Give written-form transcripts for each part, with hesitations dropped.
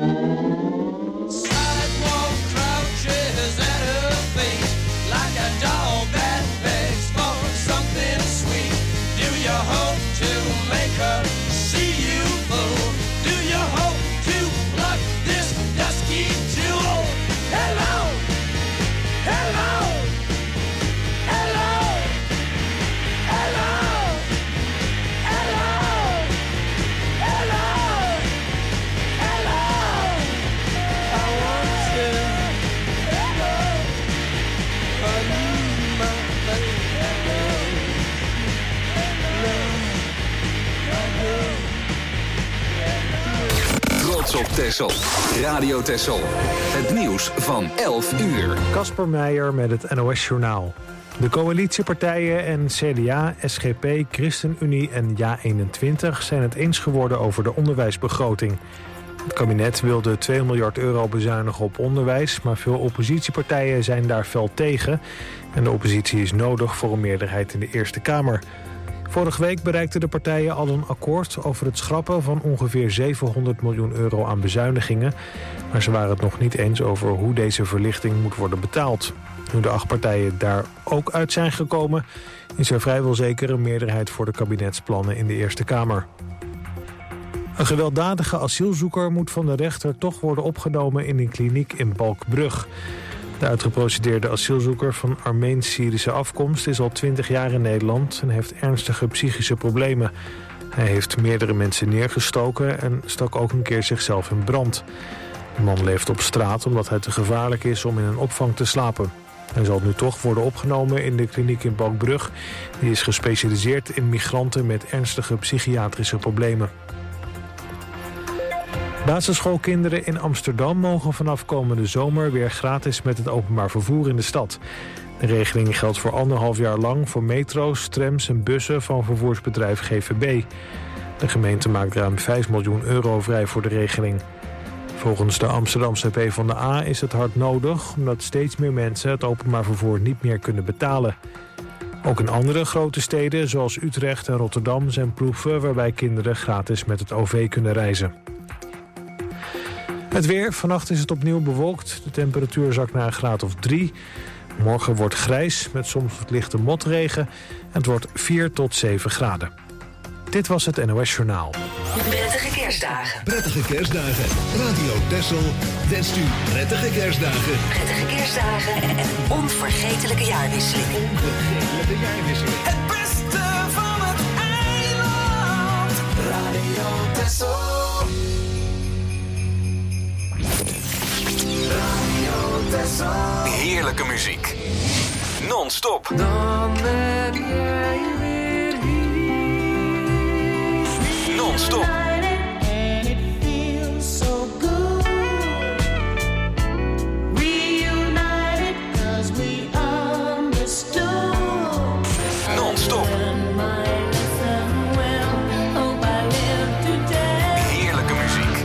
Sidewalk crouches at her feet like a dog that begs for something sweet. Do you hope to make her see you, fool? Do you hope to pluck this dusky jewel? Hello, hello, hello, hello, hello, hello, hello. I want you, hello, I need my Trots op Texel. Radio Texel. Het nieuws van 11 uur. Casper Meijer met het NOS-journaal. De coalitiepartijen en CDA, SGP, ChristenUnie en JA21 zijn het eens geworden over de onderwijsbegroting. Het kabinet wilde 2 miljard euro bezuinigen op onderwijs, maar veel oppositiepartijen zijn daar fel tegen. En de oppositie is nodig voor een meerderheid in de Eerste Kamer. Vorige week bereikten de partijen al een akkoord over het schrappen van ongeveer 700 miljoen euro aan bezuinigingen. Maar ze waren het nog niet eens over hoe deze verlichting moet worden betaald. Nu de 8 partijen daar ook uit zijn gekomen, is er vrijwel zeker een meerderheid voor de kabinetsplannen in de Eerste Kamer. Een gewelddadige asielzoeker moet van de rechter toch worden opgenomen in een kliniek in Balkbrug. De uitgeprocedeerde asielzoeker van Armeens-Syrische afkomst is al 20 jaar in Nederland en heeft ernstige psychische problemen. Hij heeft meerdere mensen neergestoken en stak ook een keer zichzelf in brand. De man leeft op straat omdat hij te gevaarlijk is om in een opvang te slapen. Hij zal nu toch worden opgenomen in de kliniek in Balkbrug. Die is gespecialiseerd in migranten met ernstige psychiatrische problemen. Basisschoolkinderen in Amsterdam mogen vanaf komende zomer weer gratis met het openbaar vervoer in de stad. De regeling geldt voor 1,5 jaar lang voor metro's, trams en bussen van vervoersbedrijf GVB. De gemeente maakt ruim 5 miljoen euro vrij voor de regeling. Volgens de Amsterdamse PvdA is het hard nodig, omdat steeds meer mensen het openbaar vervoer niet meer kunnen betalen. Ook in andere grote steden, zoals Utrecht en Rotterdam, zijn proeven waarbij kinderen gratis met het OV kunnen reizen. Het weer. Vannacht is het opnieuw bewolkt. De temperatuur zakt naar een graad of 3. Morgen wordt grijs met soms wat lichte motregen. En het wordt 4 tot 7 graden. Dit was het NOS Journaal. Prettige kerstdagen. Prettige kerstdagen. Radio Texel wenst u prettige kerstdagen. Prettige kerstdagen en een onvergetelijke jaarwisseling. Onvergetelijke jaarwisseling. Het beste van het eiland. Radio Texel. Heerlijke muziek. Non-stop. Dan ben jij weer hier. Non-stop. And it feels so good. Reunited 'cause we understood. Non-stop. Heerlijke muziek.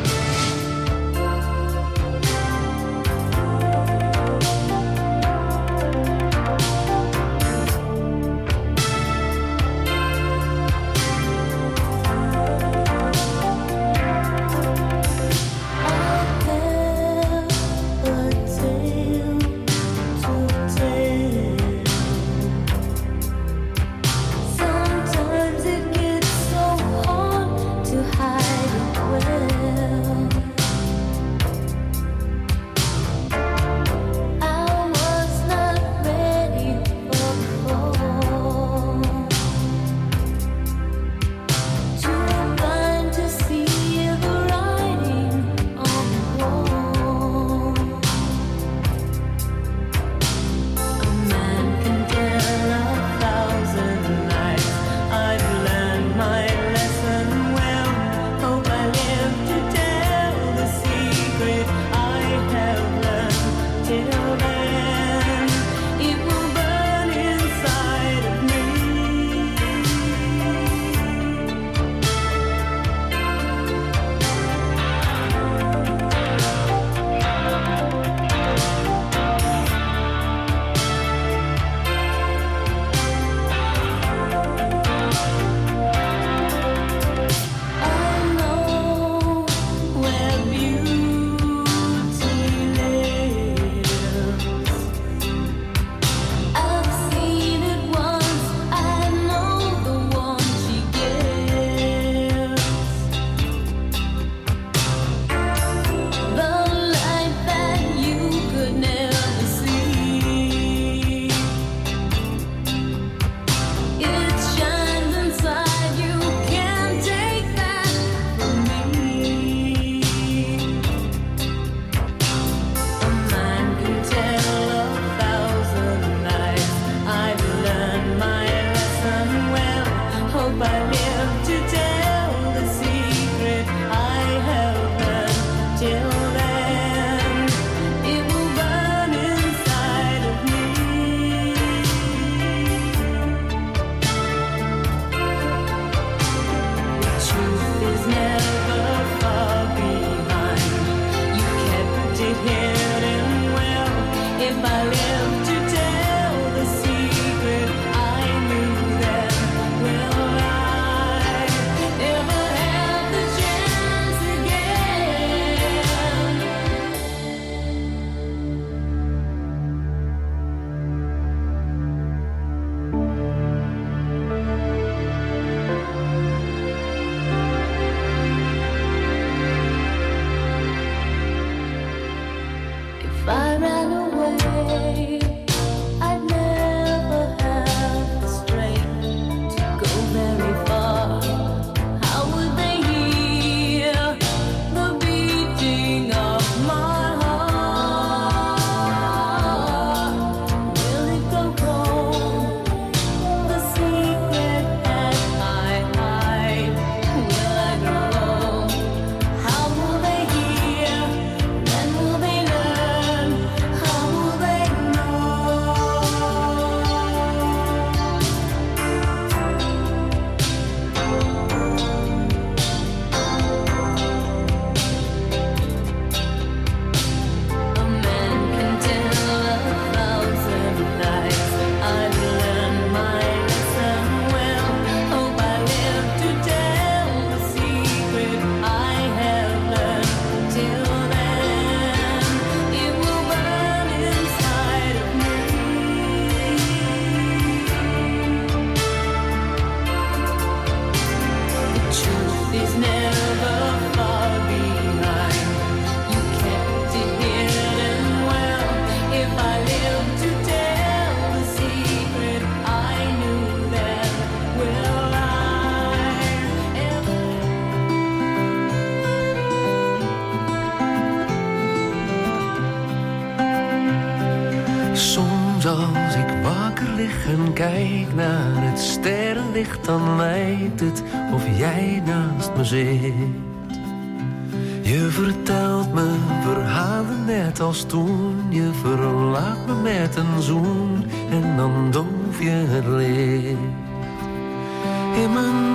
Als ik wakker lig en kijk naar het sterrenlicht, dan lijkt het of jij naast me zit. Je vertelt me verhalen net als toen. Je verlaat me met een zoen en dan doof je het licht. In mijn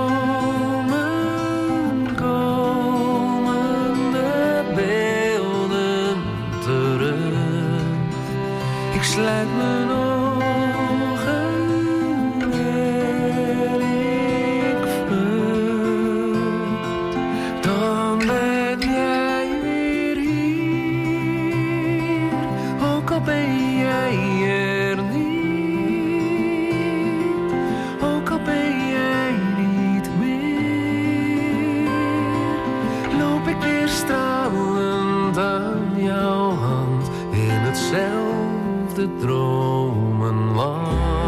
dromen komen de beelden terug. Ik sluit mijn ogen en ik vlucht. Dan ben jij weer hier, ook al ben jij er niet, ook al ben jij niet meer. Loop ik weer stralend aan jouw hand in hetzelfde dromenland.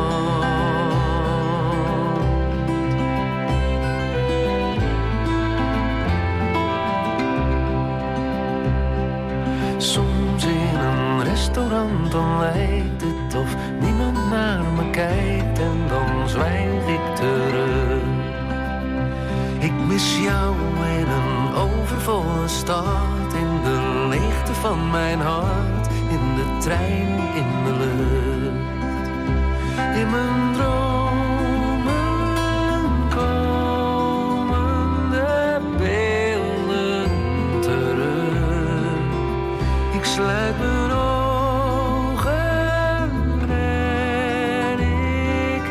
Soms in een restaurant dan lijkt het of niemand naar me kijkt en dan zwijg ik terug. Ik mis jou in een overvolle stad, in de leegte van mijn hart, in de trein, in de lucht. In mijn dromen komen de beelden terug. Ik sluit mijn ogen en ik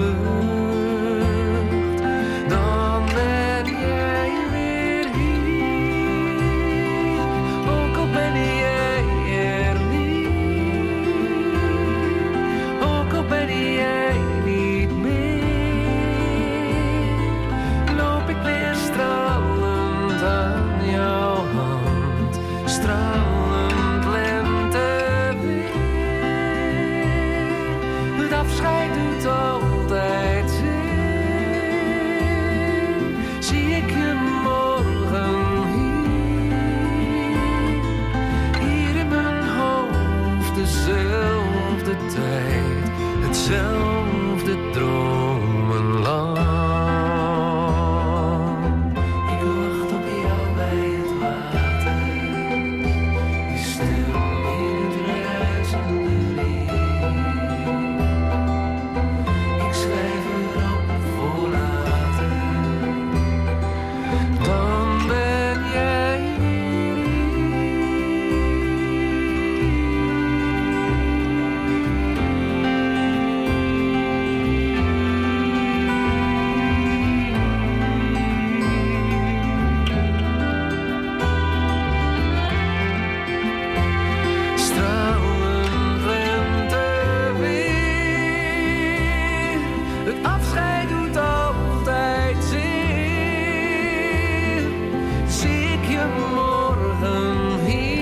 vlucht. Dan ben jij weer hier, ook al ben jij er niet, ook al ben jij niet meer. Loop ik weer stralend aan jouw hand, stralend lenteweer. Het afscheid doet altijd zeer. Zie ik je morgen hier in mijn hoofd, dezelfde tijd, hetzelfde dromenland. Ik wacht op jou bij het water, je stil in het ruisende riet. Ik schrijf erop voor later, dan ben jij weer stralend lenteweer. Het afscheid doet altijd zeer. Zie ik je morgen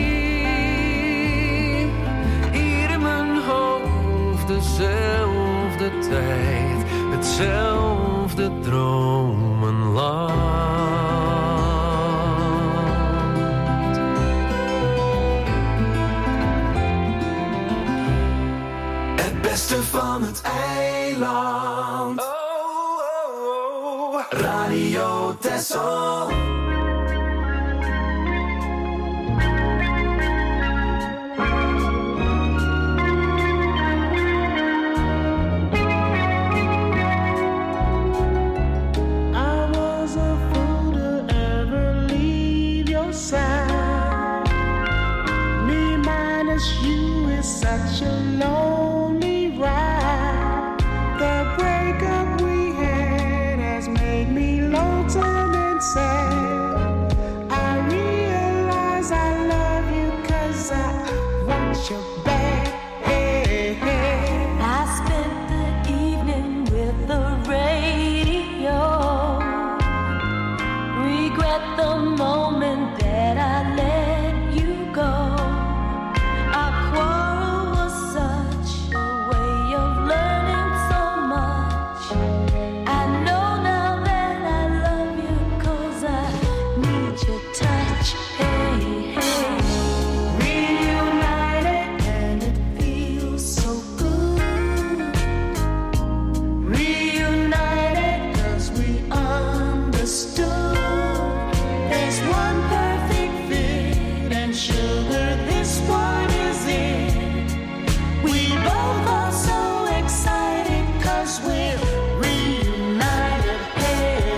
hier in mijn hoofd, dezelfde tijd, hetzelfde dromenland. Het beste van het eiland. Radio Texel. I was a fool to ever leave your side. Me minus you is such a lonely ride. The breakup we had has made me lonesome and sad. I realize I love you 'cause I want you back. I spent the evening with the radio, regret the moment that I let you go. Our quarrel was such a way of learning so much. I know now that I love you 'cause I need your touch. Hey, hey. Reunited and it feels so good. Reunited 'cause we understood. There's one perfect fit and sugar, this one is it. We both are so excited 'cause we're reunited. Hey,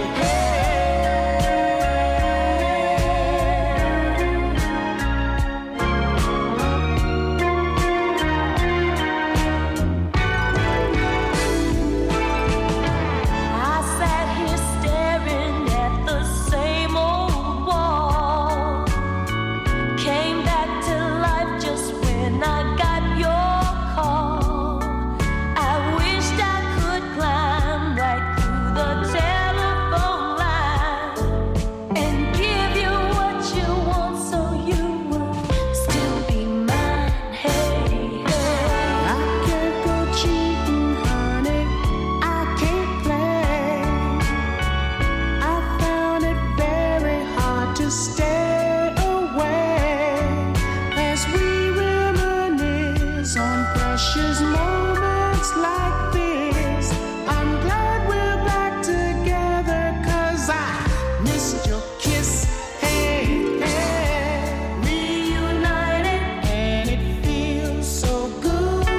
I sat here staring at the same old wall. Came back to life just when I got your call. I wished I could climb right through the telephone line and give you what you want so you would still be mine. Hey, hey. I can't go cheating, honey. I can't play. I found it very hard to stay away as we reminisce on precious moments like this. I'm glad we're back together 'cause I missed your kiss. Hey, hey. Reunited and it feels so good.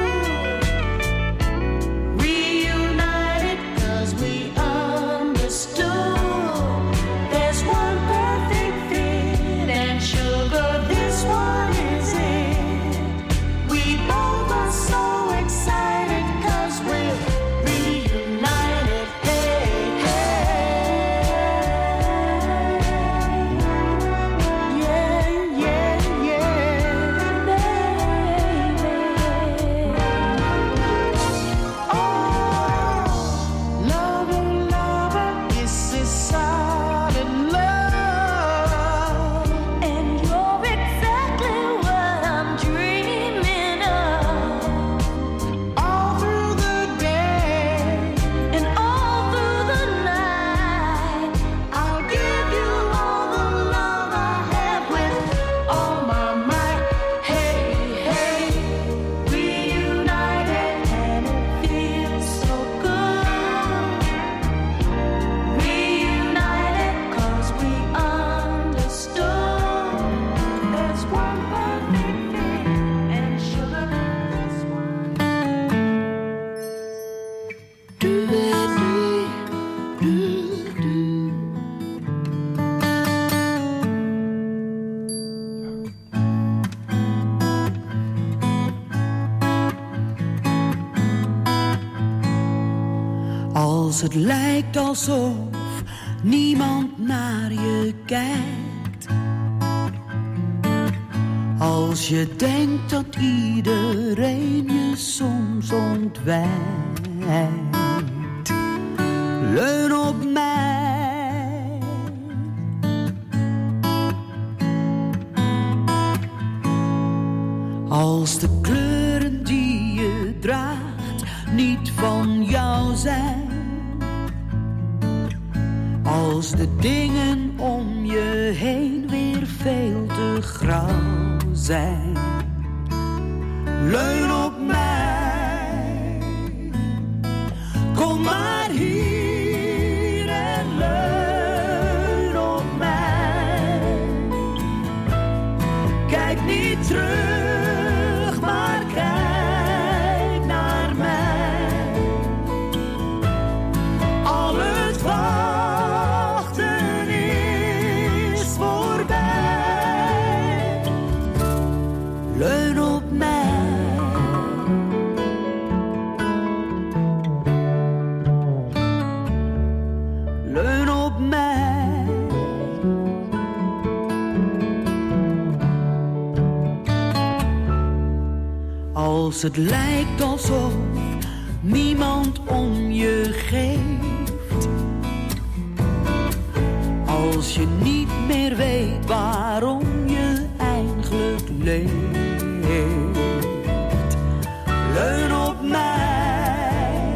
Reunited 'cause we understood. There's one perfect fit and sugar, this one is it. We both are so excited 'cause we're reunited. Hey, hey. Yeah, yeah, yeah, baby. Oh, lover, lover, this is solid love. And you're exactly what I'm dreaming of. All through the day and all through the night, I'll give you all the love I have with all my might. Hey, hey. Reunited and it feels so good. Reunited 'cause we understood. There's one perfect fit and sugar, this one. Als het lijkt alsof niemand naar je kijkt. Als je denkt dat iedereen je soms ontwijkt. Leun op mij. Als de kleuren die je draagt niet van jou zijn. Als de dingen om je heen weer veel te grauw zijn. Leun op mij. Kom maar hier en leun op mij. Kijk niet terug, maar kijk naar mij. Al het wachten is voorbij. Leun op mij. Leun op mij. Als het lijkt alsof niemand om je geeft. Als je niet meer weet waarom je eigenlijk leeft. Leun op mij.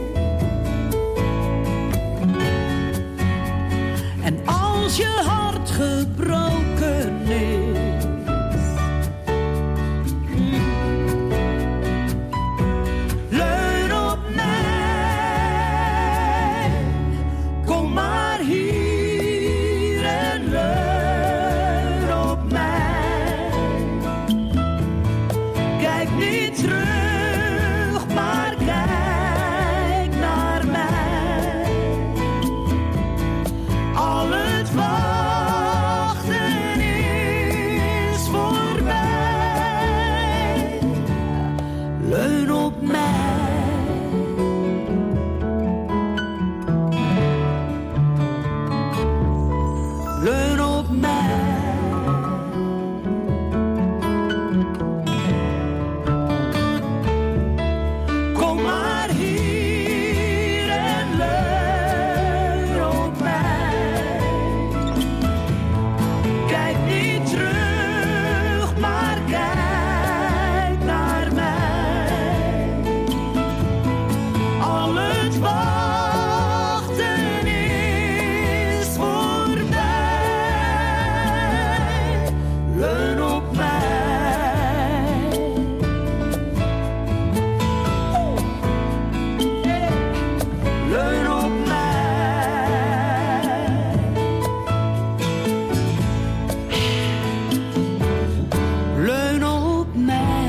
En als je hart gebroken is, leun op mij. Kom maar hier en leun op mij. Kijk niet terug, maar kijk naar mij. Al het wachten is voorbij. Leun op mij. Leun op mij. Kom maar hier en leun op mij. Kijk niet terug, maar kijk naar mij. Al het wachten is voorbij. Leun op mij. Leun op mij. Leun op mij.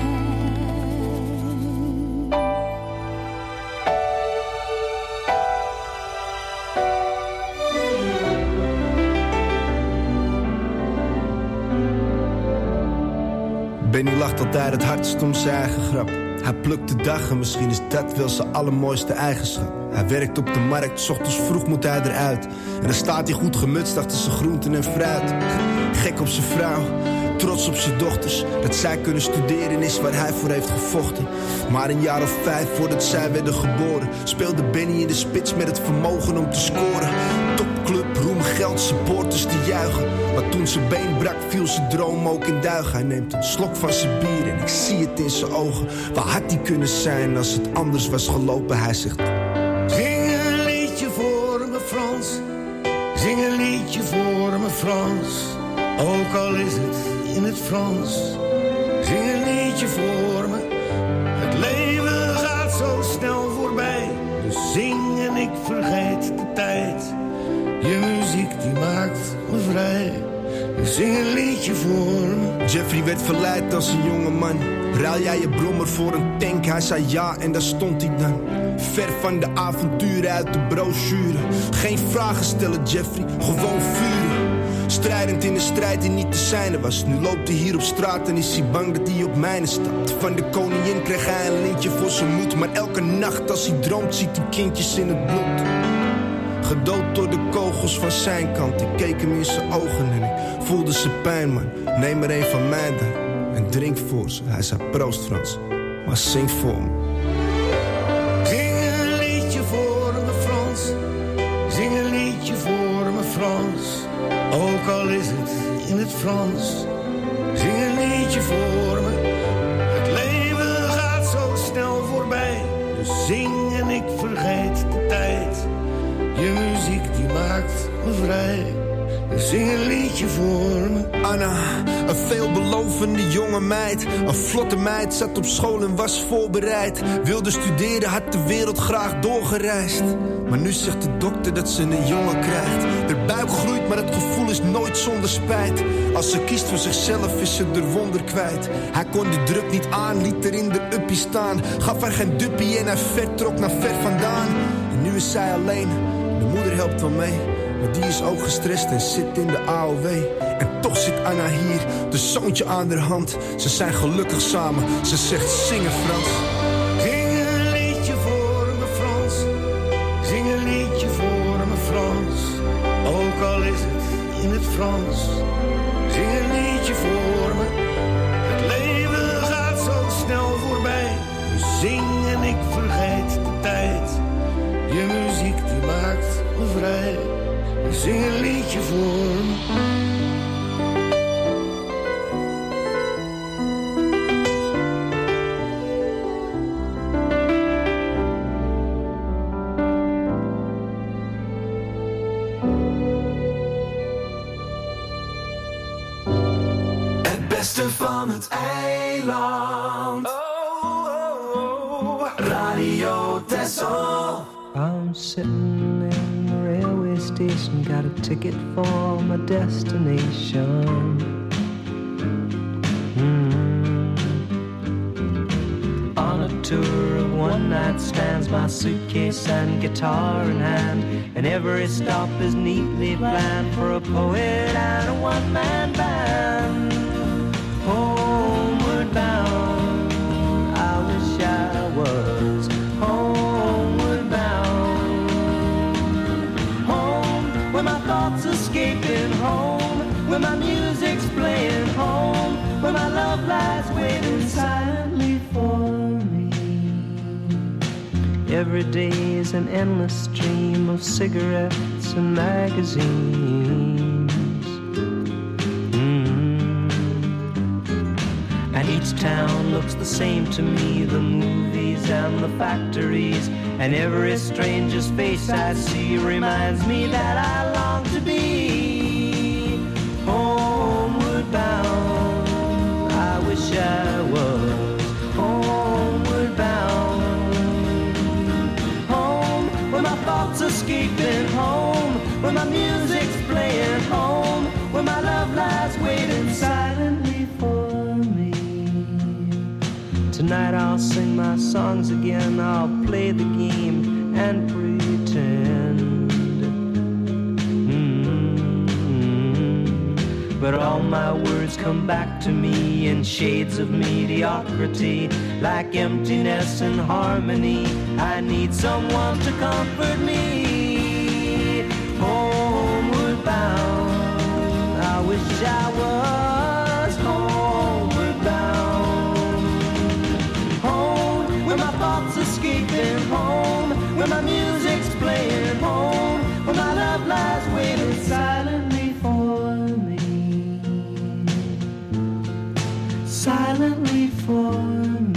Benny lacht altijd het hardst om zijn eigen grap. Hij plukt de dag en misschien is dat wel zijn allermooiste eigenschap. Hij werkt op de markt, 's ochtends vroeg moet hij eruit. En dan staat hij goed gemutst achter zijn groenten en fruit. Gek op zijn vrouw, trots op zijn dochters. Dat zij kunnen studeren is waar hij voor heeft gevochten. Maar een jaar of 5 voordat zij werden geboren, speelde Benny in de spits met het vermogen om te scoren. Topclub, roem, geld, supporters die juichen. Maar toen zijn been brak, viel zijn droom ook in duigen. Hij neemt een slok van zijn bier en ik zie het in zijn ogen. Waar had hij kunnen zijn als het anders was gelopen? Hij zegt: zing een liedje voor me Frans. Zing een liedje voor me Frans. Ook al is het in het Frans. Zing een liedje voor me. Het leven gaat zo snel voorbij. Dus zing en ik vergeet de tijd. Je muziek die maakt me vrij. Dus zing een liedje voor me. Jeffrey werd verleid als een jonge man. Ruil jij je brommer voor een tank? Hij zei ja en daar stond hij dan. Ver van de avonturen uit de brochure. Geen vragen stellen Jeffrey, gewoon vuren. Strijdend in de strijd die niet te zijne was. Nu loopt hij hier op straat en is hij bang dat hij op mijne stapt. Van de koningin kreeg hij een lintje voor zijn moed. Maar elke nacht als hij droomt ziet hij kindjes in het bloed. Gedood door de kogels van zijn kant. Ik keek hem in zijn ogen en ik voelde zijn pijn, man. Neem er een van mij dan en drink voor ze. Hij zei proost Frans, maar zing voor me. Zing een liedje voor me Frans. Zing een liedje voor me Frans. Ook al is het in het Frans. Zing een liedje voor me. Het leven gaat zo snel voorbij. Dus zing en ik vergeet de tijd. Je muziek die maakt me vrij. Dus zing een liedje voor me. Anna, een veelbelovende jonge meid. Een vlotte meid, zat op school en was voorbereid. Wilde studeren, had de wereld graag doorgereisd. Maar nu zegt de dokter dat ze een jongen krijgt. De buik groeit, maar het gevoel is nooit zonder spijt. Als ze kiest voor zichzelf is ze er wonder kwijt. Hij kon de druk niet aan, liet er in de uppie staan. Gaf haar geen duppie en hij vertrok naar ver vandaan. En nu is zij alleen, de moeder helpt wel mee. Maar die is ook gestrest en zit in de AOW. En toch zit Anna hier, de zoontje aan haar hand. Ze zijn gelukkig samen, ze zegt zingen Frans. Zing een liedje voor me Frans. Zing een liedje voor me Frans. Ook al is het in het Frans. Zing een liedje voor me. Het leven gaat zo snel voorbij. Dus zing en ik vergeet de tijd. Je muziek die maakt me vrij. zing een liedje voor me. Het beste van het eiland. Radio Texel. I'm sitting in the railway station, got a ticket for my destination. On a tour of one-night stands, my suitcase and guitar in hand, and every stop is neatly planned for a poet and a one-man band. Homeward bound, I wish I was homeward bound. Home, where my thoughts escaping, home, where my music's playing, home, where my love lies waiting silently for me. Every day is an endless stream of cigarettes and magazines. And each town looks the same to me, the movies and the factories, and every stranger's face I see reminds me that I long to be homeward bound. I wish I was homeward bound. Home, where my thoughts escaping, home, where my music's playing, home, where my love lies waiting silently for me. Tonight I'll sing my songs again, I'll play the game and pretend. But all my words come back to me in shades of mediocrity, like emptiness and harmony. I need someone to comfort me. Homeward bound, I wish I was homeward bound. Home, where my thoughts escaping, home, where my music's playing, home, where my love lies waiting silently for me. Silently for me.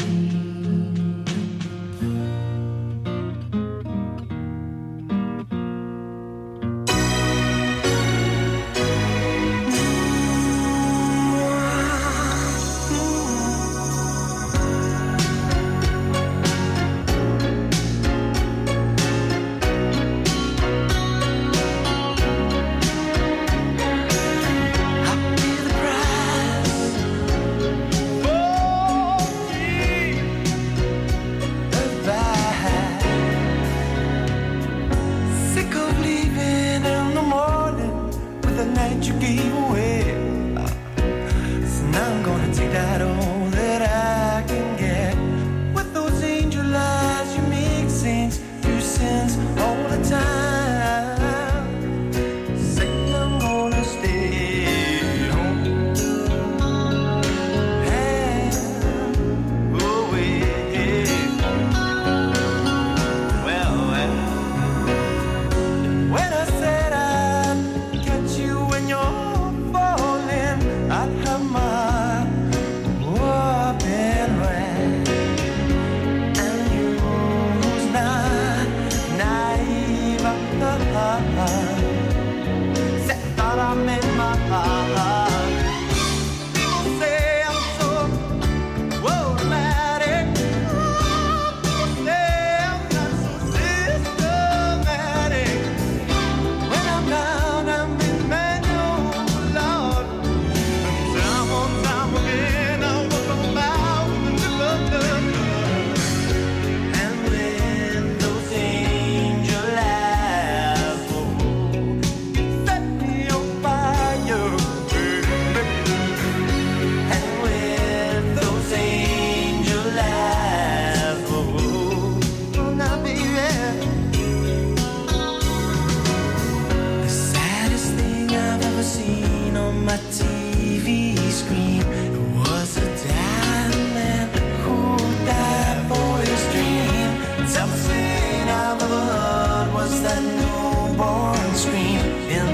That newborn scream in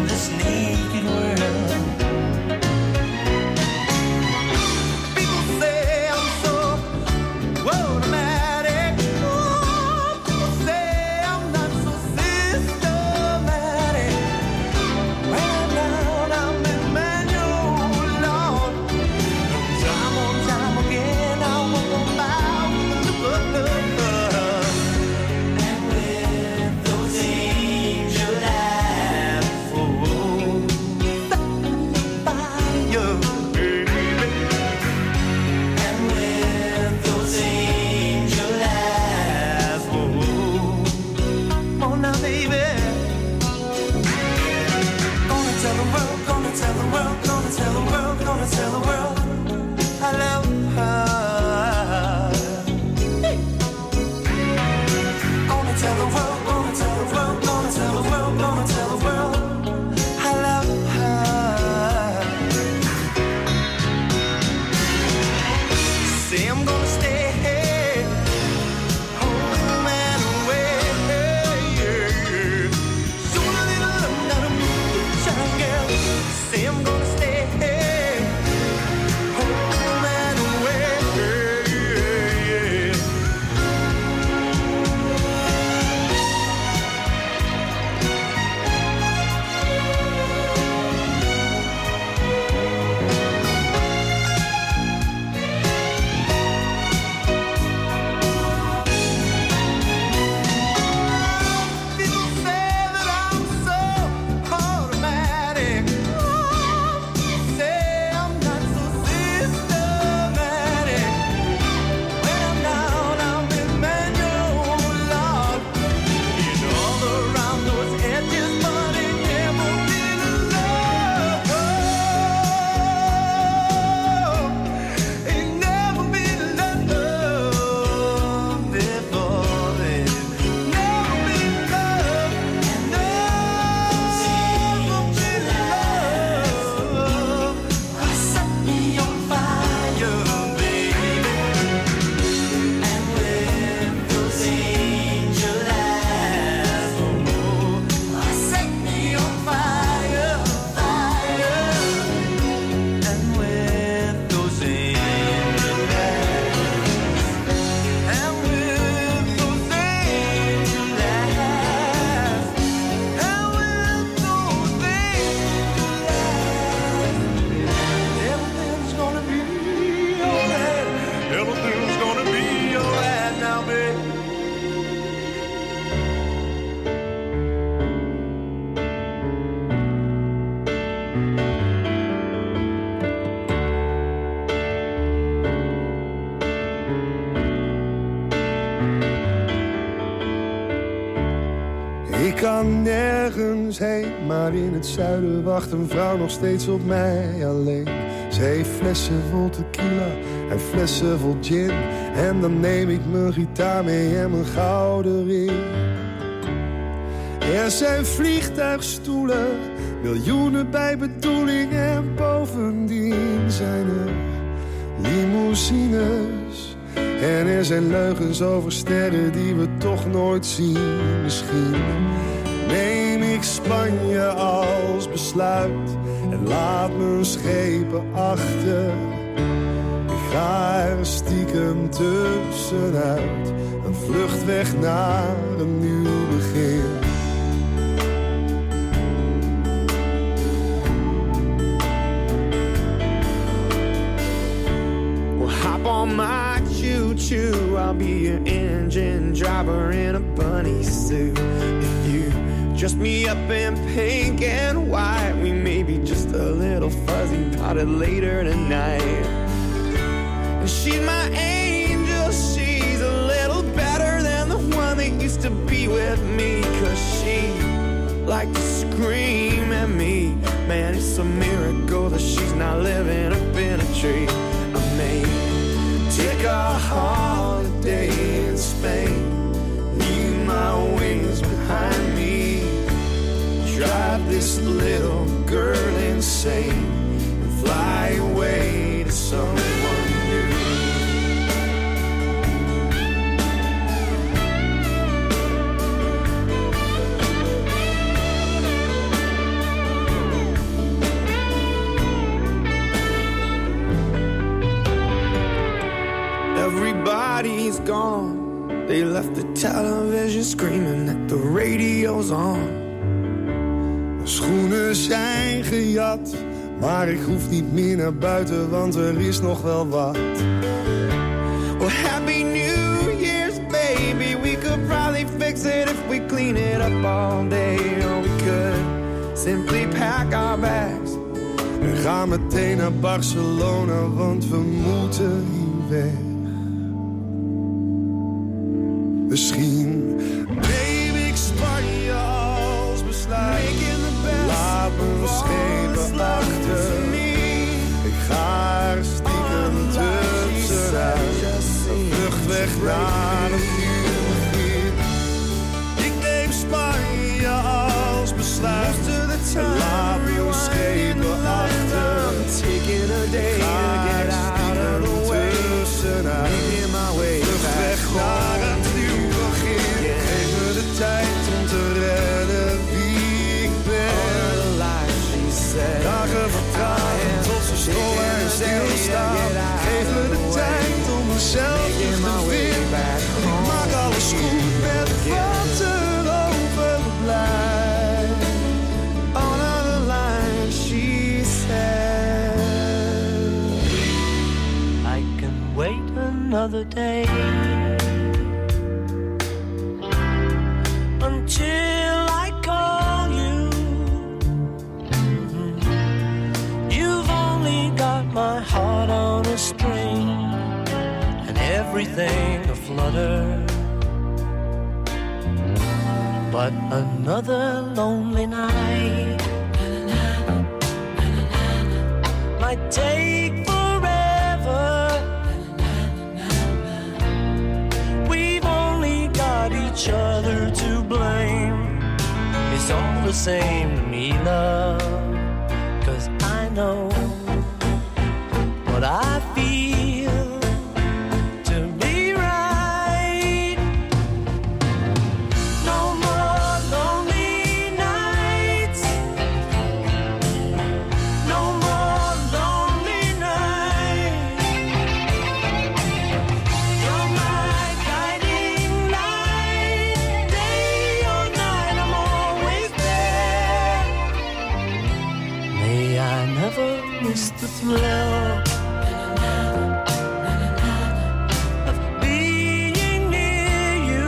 Gonna tell the world, gonna tell the world, gonna tell the world I love her. Gonna tell the world, gonna tell the world, gonna tell the world, gonna tell the world I love her. Say I'm gonna stay home and away. Soon a little love, not a moonshine girl. Say I'm gonna stay home and away. People say that I'm so automatic. Say I'm not so systematic. When I'm down, I'm with manual love. In all around those edges, but it never been love. It never been love before then. Never been love. Never been love. Set me on fire, baby. And with those angel eyes, set me on fire, fire. And with those angel eyes, and with those angel eyes, and with those angel eyes, everything's gonna be alright. Everything's gonna be alright now, baby. Ik kan nergens heen, maar in het zuiden wacht een vrouw nog steeds op mij alleen. Ze heeft flessen vol tequila en flessen vol gin. En dan neem ik mijn gitaar mee en mijn gouden ring. Er zijn vliegtuigstoelen, miljoenen bij bedoeling. En bovendien zijn er limousines. En er zijn leugens over sterren die we toch nooit zien. Misschien neem ik Spanje als besluit en laat mijn schepen achter. Ik ga er stiekem tussenuit, een vlucht weg naar een nieuw begin. Hop on my choo-choo, I'll be your engine driver in a bunny suit. If you dress me up in pink and white, we may be just a little fuzzy about it later tonight. And she's my angel, she's a little better than the one that used to be with me. 'Cause she liked to scream at me. Man, it's a miracle that she's not living up in a tree. I may take a holiday in Spain, leave my wings behind me, drive this little girl insane, and fly away to someone new. Everybody's gone. They left the television screaming that the radio's on. Mijn schoenen zijn gejat, maar ik hoef niet meer naar buiten, want er is nog wel wat. Well, Happy New Year's, baby. We could probably fix it if we clean it up all day. Or we could simply pack our bags en gaan meteen naar Barcelona, want we moeten hier weg. Misschien neem ik Spanje als besluit. Laat me schepen stilstaan. Geef me de tijd om mezelf terug te vinden. Ik maak alles goed met wat er overblijft. On the line, she said, I can wait another day until I call you. You've only got my heart on a string and everything aflutter. But another lonely night might take forever. We've only got each other to blame. It's all the same to me, love, 'cause I know what I feel to be right. No more lonely nights. No more lonely nights. You're my guiding light. Day or night, I'm always there. May I never miss the thrill of being near you.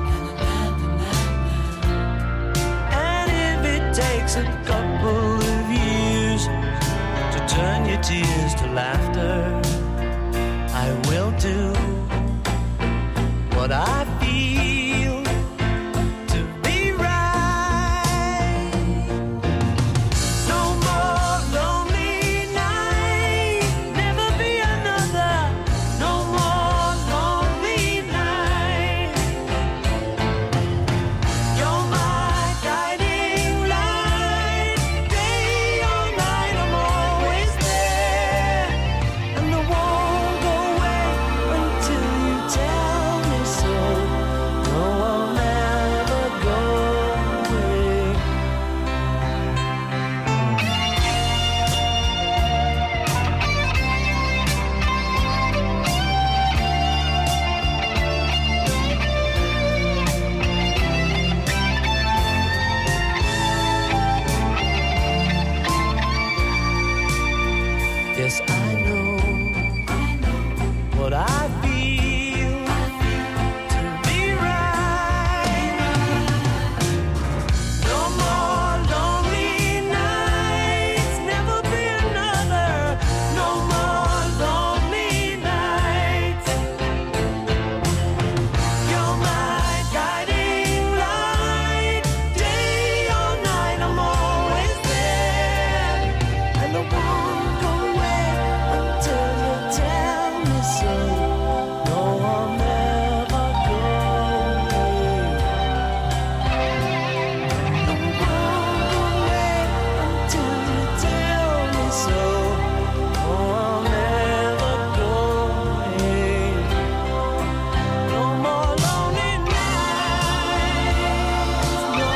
And if it takes a couple of years to turn your tears to laughter, I will do what I feel to be right. No more lonely night, never be another. No more lonely night. You're my guiding light. Day or night, I'm always there. And I won't go away until you tell me so. No, I'll never go away. Yes, I know what I feel to be right. No more lonely nights, never be another. No more lonely nights. You're my guiding light. Day or night, I'm always there. And I won't go away until you tell me so. No, I'll never go away. I won't go away until you tell me so. No, I'll never go away. No more lonely nights. No.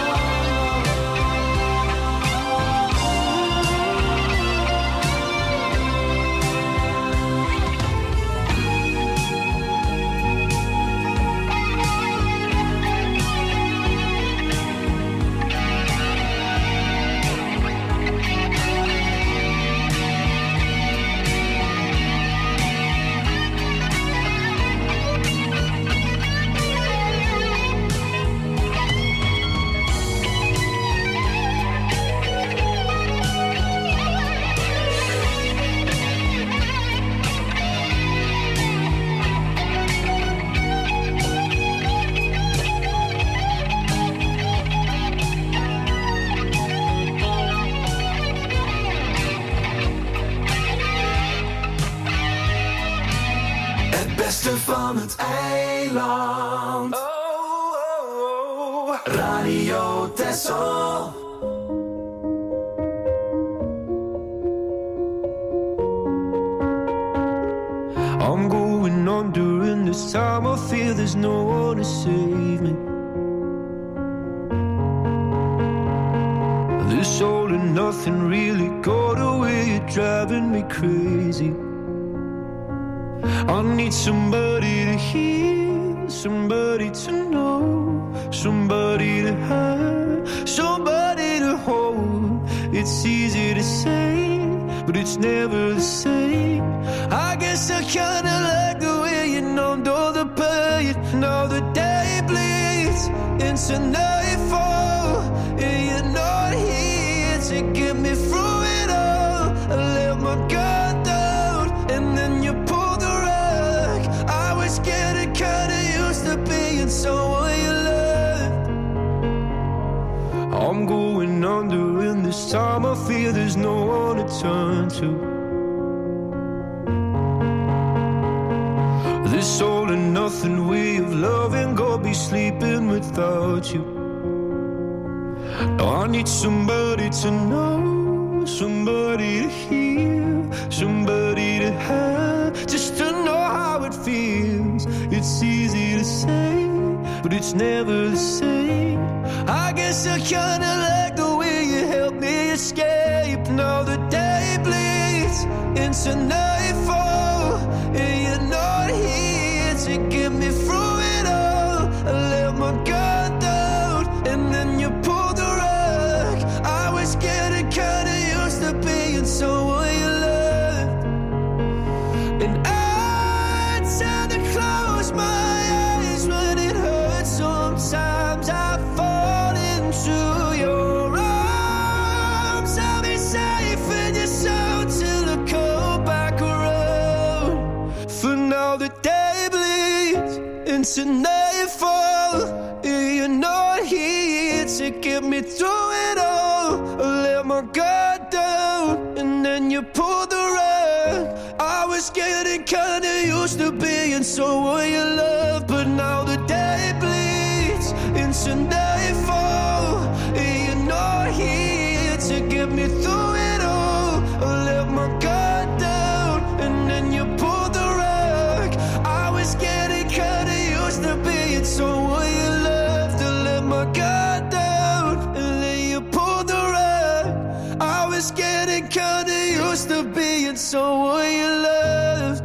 Het beste van het eiland. Radio Texel. I'm going on during this time. I feel there's no one to save me. This all and nothing really got away, you're driving me crazy. I need somebody to hear, somebody to know, somebody to have, somebody to hold. It's easy to say, but it's never the same. I guess I kinda like the way you numbed all the pain. Now the day bleeds into nightfall, and you're not here to get me through it all. I let my guard down, and then you pulled the rug. I was getting kinda used to being someone you loved. I'm going under, and this time I fear there's no one to turn to. This all and nothing way of loving, go be sleeping without you. Now I need somebody to know, somebody to hear, somebody to have, just to know how it feels. It's easy to say, but it's never the same. I guess I kinda like the way you helped me escape. Now the day bleeds into nightfall, and you're not here to get me through it all. I let my guard down, and then you pulled the rug. I was getting kinda used to being someone you loved. And I tend to close my eyes when it hurts. Sometimes I fall into your arms. I'll be safe in your soul till I come back around. For now the day bleeds into nightfall, and you're not here to get me through it all. I let my guard down, and then you pulled the rug. I was getting kinda used to being someone you love, but now the day bleeds into nightfall, and you're not here to get me through it all. I let my guard down, and then you pulled the rug. I was getting kinda used to being someone you loved. I let my guard down, and then you pulled the rug. I was getting kinda used to being someone you loved.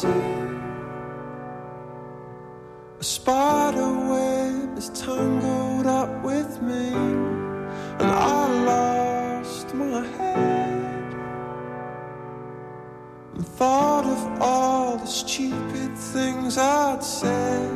see a spider web is tangled up with me, and I lost my head and thought of all the stupid things I'd said.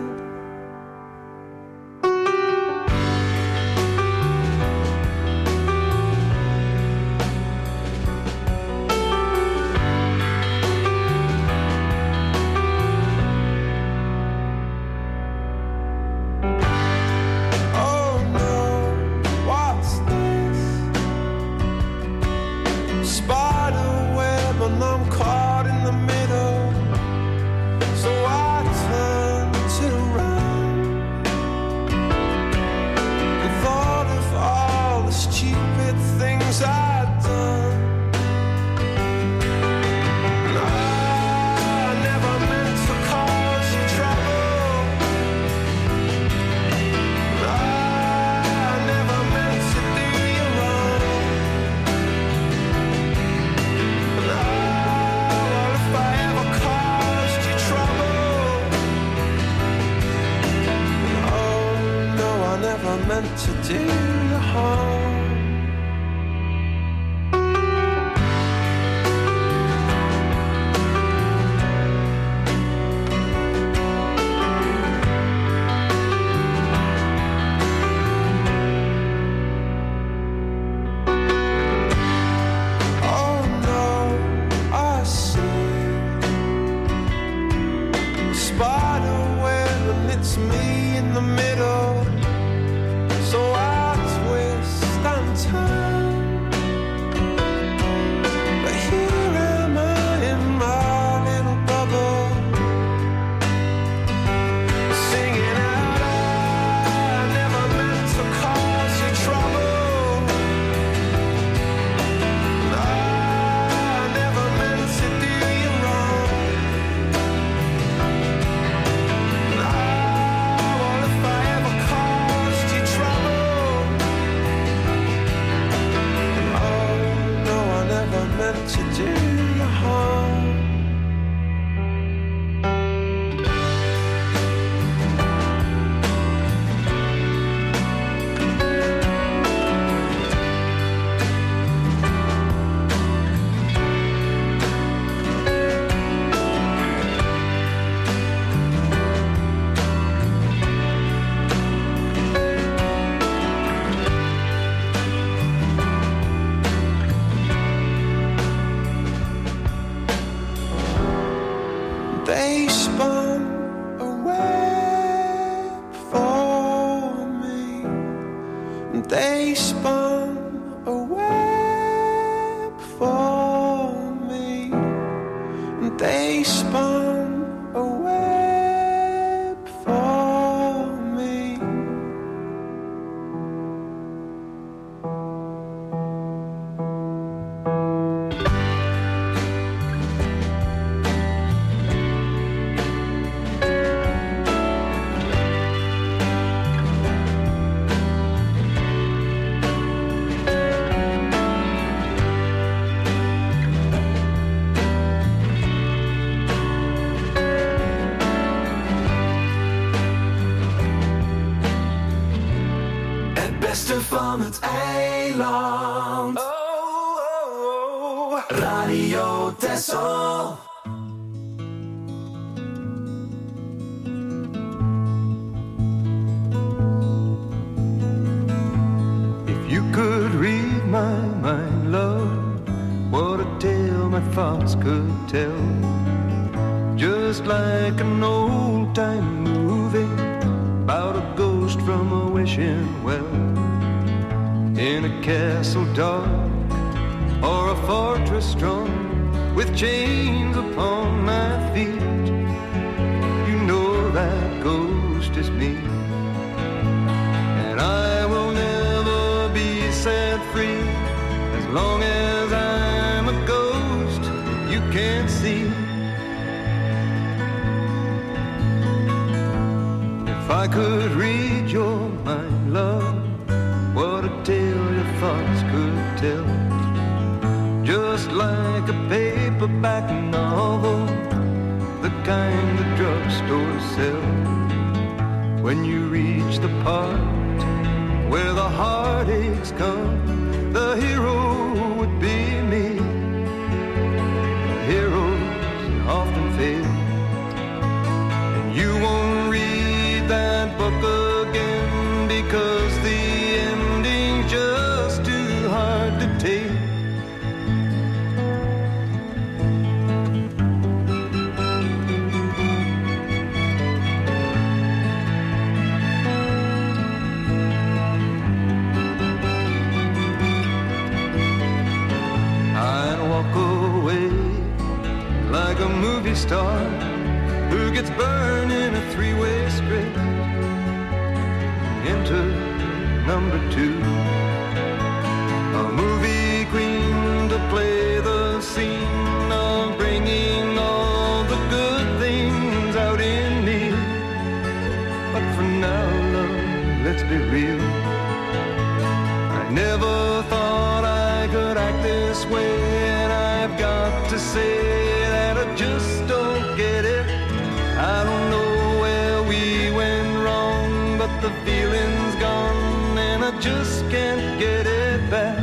Van het eiland. Radio Texel. If you could read my mind, love, what a tale my thoughts could tell. Just like an old-time movie about a ghost from a wishing well. In a castle dark or a fortress strong with chains upon my feet, you know that ghost is me, and I will never be set free as long as I'm a ghost you can't see. If I could read your mind, love, what a tale your thoughts could tell. Just like a paperback novel, the kind the drugstore sells. When you reach the part where the heartaches come, the hero would be me. Heroes often fail, and you won't read that book again because the ending's just too hard to take. Like a movie star who gets burned in a three-way script. Enter number 2, a movie queen to play the scene of bringing all the good things out in me. But for now, love, let's be real. I never thought I could act this way, and I've got to say just don't get it. I don't know where we went wrong, but the feeling's gone and I just can't get it back.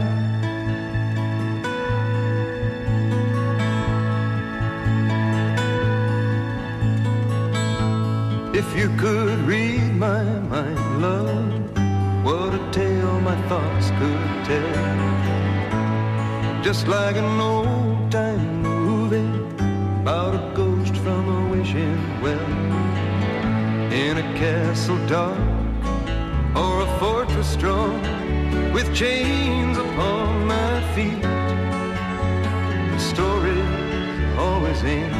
If you could read my mind, love, what a tale my thoughts could tell. Just like an old-time movie about a ghost from a wishing well, in a castle dark or a fortress strong, with chains upon my feet. The story's always in.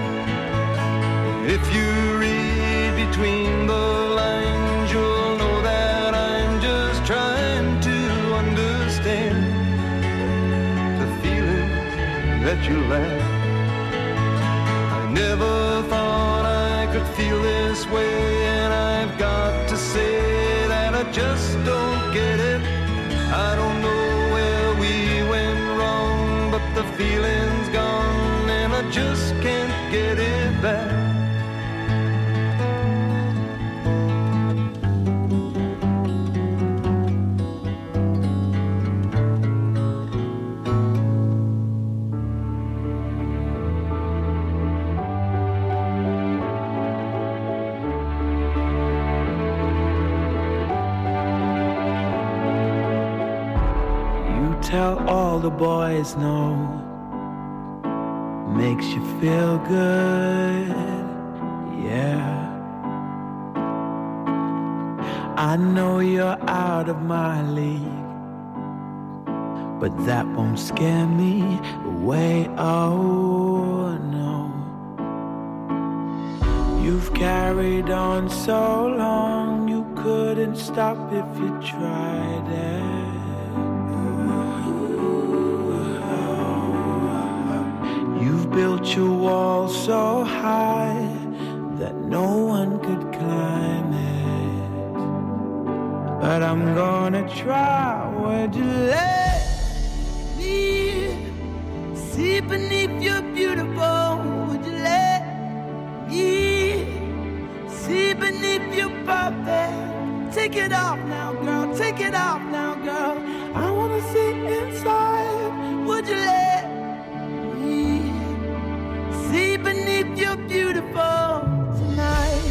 If you read between the lines, you'll know that I'm just trying to understand the feelings that you lack. Never thought I could feel this way, and I've got to say that I just don't get it. I don't know where we went wrong, but the feeling's gone and I just can't get it back. Tell all the boys no, makes you feel good, yeah. I know you're out of my league, but that won't scare me away, oh no. You've carried on so long, you couldn't stop if you tried it. You've built your wall so high that no one could climb it. But I'm gonna try. Would you let me see beneath your beautiful? Would you let me see beneath your perfect? Take it off now, girl. Take it off now, girl. I wanna see inside. Would you let see beneath your beautiful tonight?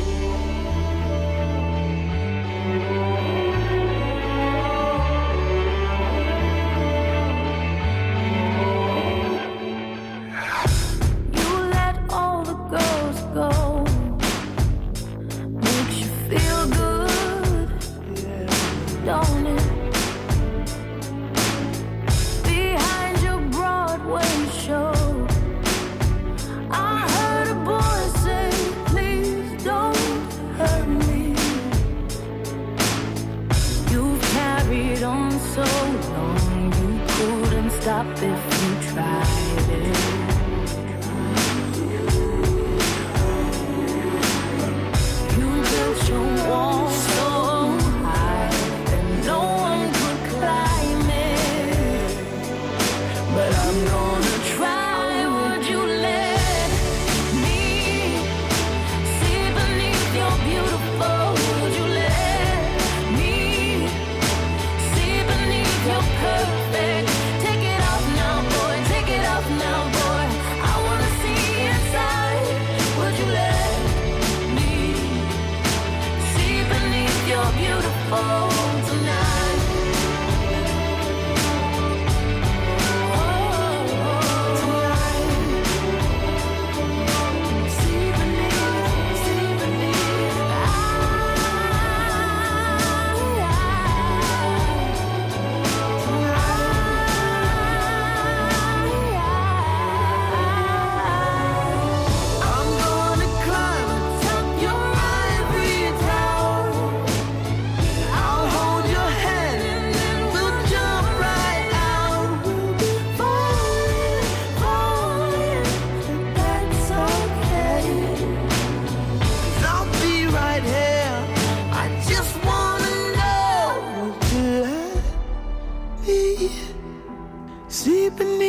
You let all the girls go, makes you feel good, don't it? Behind your Broadway show, so long you couldn't stop if you tried it. You built your wall so high that no one could climb it. But I'm gonna try. Would you let me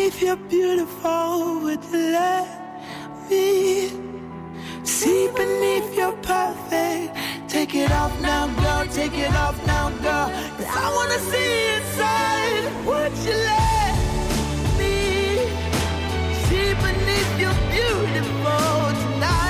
beneath you're beautiful. Would you let me see beneath you're perfect? Take it off now, girl. Take it off now, girl. 'Cause I wanna see inside. Would you let me see beneath you're beautiful tonight?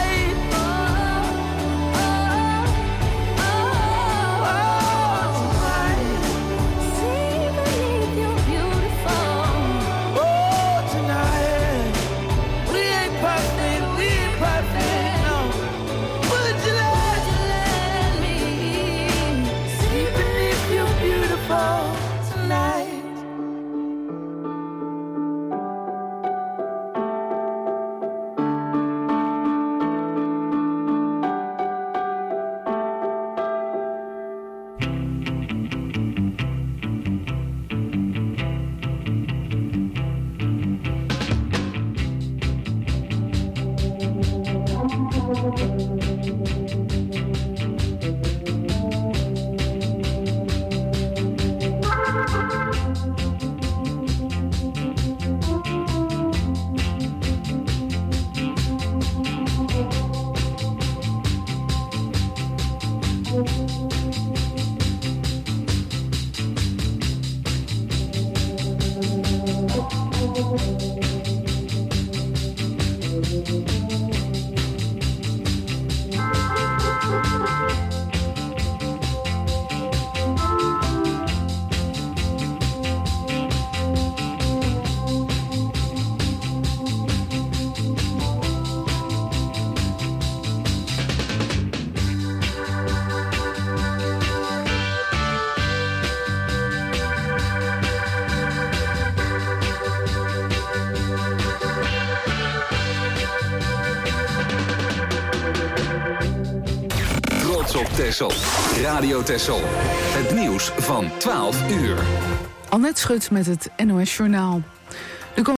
Texel. Radio Texel. Het nieuws van 12 uur. Annette Schut met het NOS Journaal.